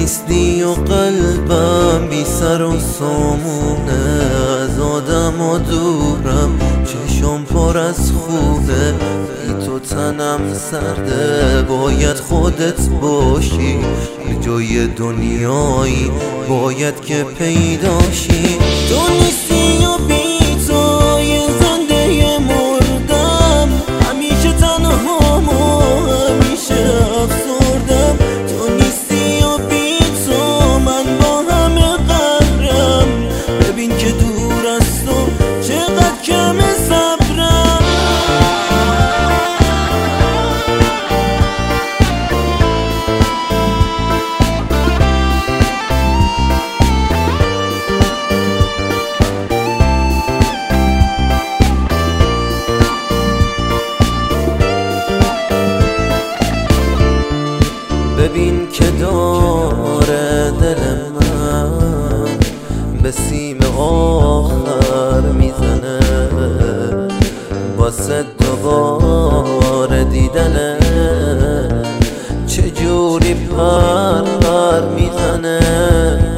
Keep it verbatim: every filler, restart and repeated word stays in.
نیستی و قلبم بی سر و سامونه، از آدم و دورم چشم پر از خونه، بی تو تنم سرده باید خودت باشی، یه جای دنیایی باید که پیداشی. تو نیستی و بی تو یه زنده مردم، همیشه تنهام و همیشه افسردم. تو نیستی و بی تو من با همه قهرم، ببین که دور از تو چقدر کم صبرم. ببین که داره دل من به سیم آخر میزنه، واسه دوباره دیدنه چجوری پر پر میزنه.